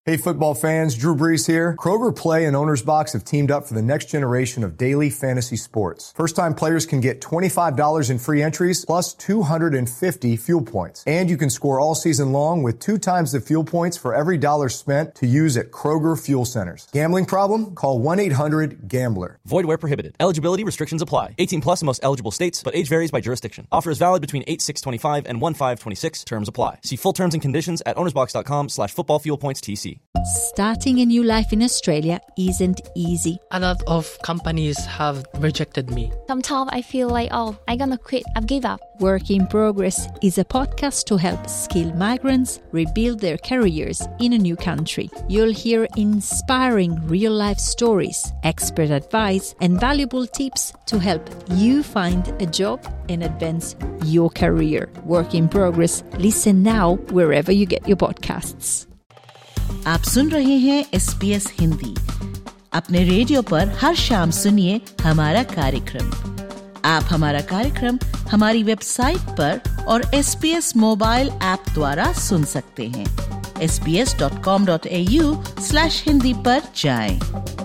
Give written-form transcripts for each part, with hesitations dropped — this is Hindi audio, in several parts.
Hey football fans, Drew Brees here. Kroger Play and Owner's Box have teamed up for the next generation of daily fantasy sports. First-time players can get $25 in free entries plus 250 fuel points. And you can score all season long with 2 times the fuel points for every dollar spent to use at Kroger Fuel Centers. Gambling problem? Call 1-800-GAMBLER. Void where prohibited. Eligibility restrictions apply. 18 plus in most eligible states, but age varies by jurisdiction. Offer is valid between 8/6/25 and 1/5/26. Terms apply. See full terms and conditions at ownersbox.com/footballfuelpoints.tc. Starting a new life in Australia isn't easy. A lot of companies have rejected me. Sometimes I feel like, I'm gonna quit. I've given up. Work in Progress is a podcast to help skilled migrants rebuild their careers in a new country. You'll hear inspiring real-life stories, expert advice, and valuable tips to help you find a job and advance your career. Work in Progress. Listen now wherever you get your podcasts. आप सुन रहे हैं SBS हिंदी। अपने रेडियो पर हर शाम सुनिए हमारा कार्यक्रम। आप हमारा कार्यक्रम हमारी वेबसाइट पर और SBS मोबाइल ऐप द्वारा सुन सकते हैं। sbs.com.au/hindi पर जाएं।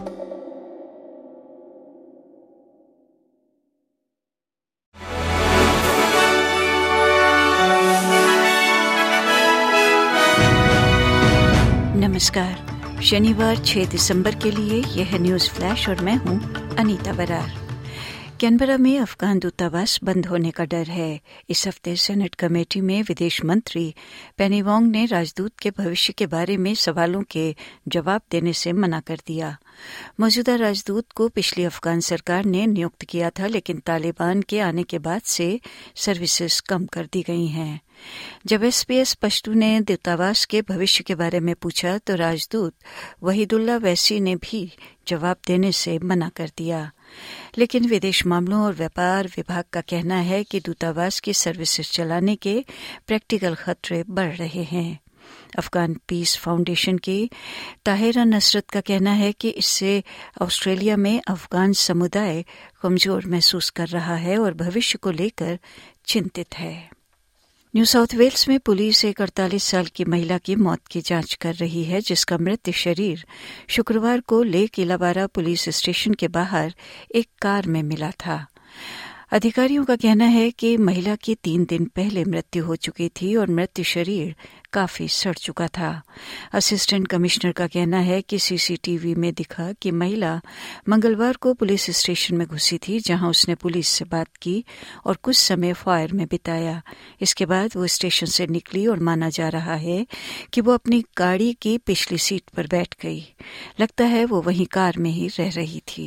नमस्कार। शनिवार 6 दिसंबर के लिए यह है न्यूज़ फ्लैश और मैं हूं अनीता बरार। कैनबरा में अफगान दूतावास बंद होने का डर है। इस हफ्ते सेनेट कमेटी में विदेश मंत्री पेनी वोंग ने राजदूत के भविष्य के बारे में सवालों के जवाब देने से मना कर दिया। मौजूदा राजदूत को पिछली अफगान सरकार ने नियुक्त किया था, लेकिन तालिबान के आने के बाद से सर्विसेज कम कर दी गई हैं। जब SBS पश्तू ने दूतावास के भविष्य के बारे में पूछा तो राजदूत वहीदुल्ला वैसी ने भी जवाब देने से मना कर दिया। लेकिन विदेश मामलों और व्यापार विभाग का कहना है कि दूतावास की सर्विसेज चलाने के प्रैक्टिकल खतरे बढ़ रहे हैं। अफगान पीस फाउंडेशन की ताहिरा नसरत का कहना है कि इससे ऑस्ट्रेलिया में अफगान समुदाय कमजोर महसूस कर रहा है और भविष्य को लेकर चिंतित है। न्यू साउथ वेल्स में पुलिस एक 48 साल की महिला की मौत की जांच कर रही है, जिसका मृत शरीर शुक्रवार को लेक इलावारा पुलिस स्टेशन के बाहर एक कार में मिला था। अधिकारियों का कहना है कि महिला की 3 दिन पहले मृत्यु हो चुकी थी और मृत शरीर काफी सड़ चुका था। असिस्टेंट कमिश्नर का कहना है कि सीसीटीवी में दिखा कि महिला मंगलवार को पुलिस स्टेशन में घुसी थी, जहां उसने पुलिस से बात की और कुछ समय फायर में बिताया। इसके बाद वो स्टेशन से निकली और माना जा रहा है कि वो अपनी गाड़ी की पिछली सीट पर बैठ गई। लगता है वो वहीं कार में ही रह रही थी।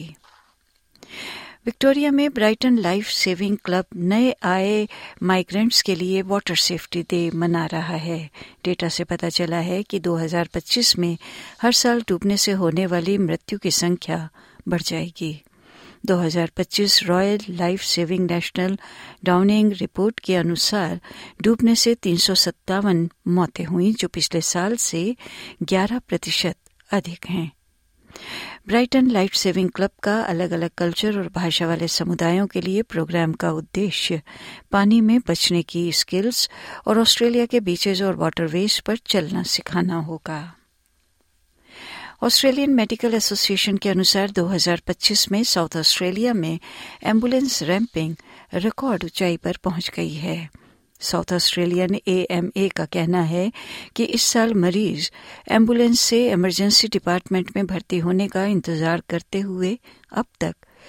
विक्टोरिया में ब्राइटन लाइफ सेविंग क्लब नए आए माइग्रेंट्स के लिए वाटर सेफ्टी डे मना रहा है। डेटा से पता चला है कि 2025 में हर साल डूबने से होने वाली मृत्यु की संख्या बढ़ जाएगी। 2025 Royal Life Saving National Drowning Report के अनुसार डूबने से 357 मौतें हुई, जो पिछले साल से 11% अधिक हैं। ब्राइटन लाइफ सेविंग क्लब का अलग अलग कल्चर और भाषा वाले समुदायों के लिए प्रोग्राम का उद्देश्य पानी में बचने की स्किल्स और ऑस्ट्रेलिया के बीचेज और वाटरवेज पर चलना सिखाना होगा। ऑस्ट्रेलियन मेडिकल एसोसिएशन के अनुसार 2025 में साउथ ऑस्ट्रेलिया में एम्बुलेंस रैंपिंग रिकॉर्ड ऊंचाई पर पहुंच गई है। साउथ ऑस्ट्रेलियन AMA का कहना है कि इस साल मरीज एम्बुलेंस से इमरजेंसी डिपार्टमेंट में भर्ती होने का इंतजार करते हुए अब तक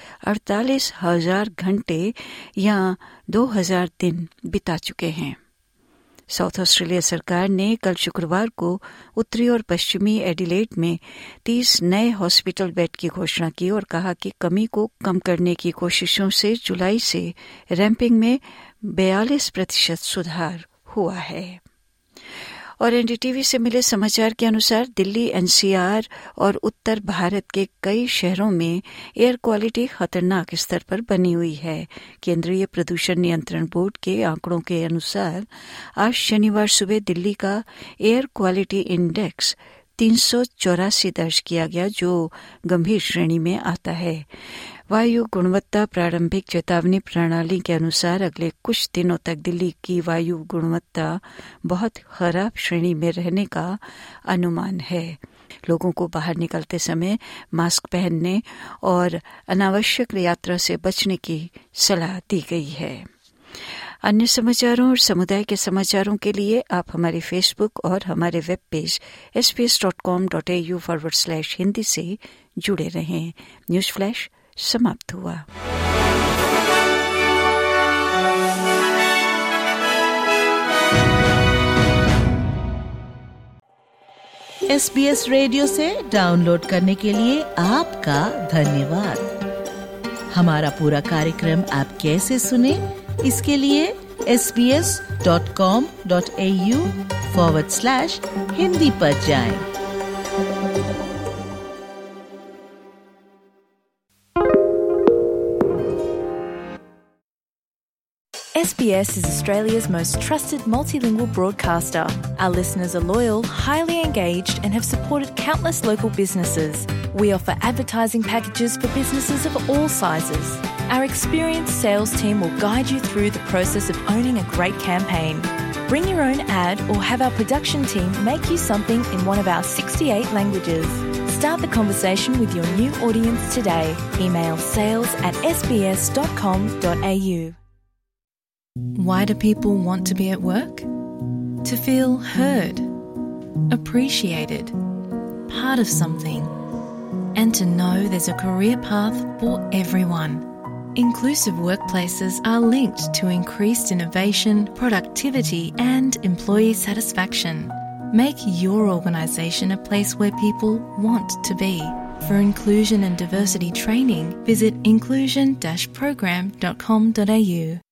48,000 घंटे या 2,000 दिन बिता चुके हैं। साउथ ऑस्ट्रेलिया सरकार ने कल शुक्रवार को उत्तरी और पश्चिमी एडिलेड में 30 नए हॉस्पिटल बेड की घोषणा की और कहा कि कमी को कम करने की कोशिशों से जुलाई से रैंपिंग में 42% सुधार हुआ है। और NDTV से मिले समाचार के अनुसार दिल्ली, NCR और उत्तर भारत के कई शहरों में एयर क्वालिटी खतरनाक स्तर पर बनी हुई है। केंद्रीय प्रदूषण नियंत्रण बोर्ड के आंकड़ों के अनुसार आज शनिवार सुबह दिल्ली का एयर क्वालिटी इंडेक्स 384 दर्ज किया गया, जो गंभीर श्रेणी में आता है। वायु गुणवत्ता प्रारंभिक चेतावनी प्रणाली के अनुसार अगले कुछ दिनों तक दिल्ली की वायु गुणवत्ता बहुत खराब श्रेणी में रहने का अनुमान है। लोगों को बाहर निकलते समय मास्क पहनने और अनावश्यक यात्रा से बचने की सलाह दी गई है। अन्य समाचारों और समुदाय के समाचारों के लिए आप हमारे फेसबुक और हमारे वेब पेज sbs.com.au/hindi से जुड़े रहें। न्यूज़ फ्लैश समाप्त हुआ। SBS रेडियो से डाउनलोड करने के लिए आपका धन्यवाद। हमारा पूरा कार्यक्रम आप कैसे सुने, इसके लिए sbs.com.au/hindi पर जाएं। SBS is Australia's most trusted multilingual broadcaster. Our listeners are loyal, highly engaged, and have supported countless local businesses. We offer advertising packages for businesses of all sizes. Our experienced sales team will guide you through the process of owning a great campaign. Bring your own ad or have our production team make you something in one of our 68 languages. Start the conversation with your new audience today. Email sales@sbs.com.au. Why do people want to be at work? To feel heard, appreciated, part of something, and to know there's a career path for everyone. Inclusive workplaces are linked to increased innovation, productivity, and employee satisfaction. Make your organisation a place where people want to be. For inclusion and diversity training, visit inclusion-program.com.au.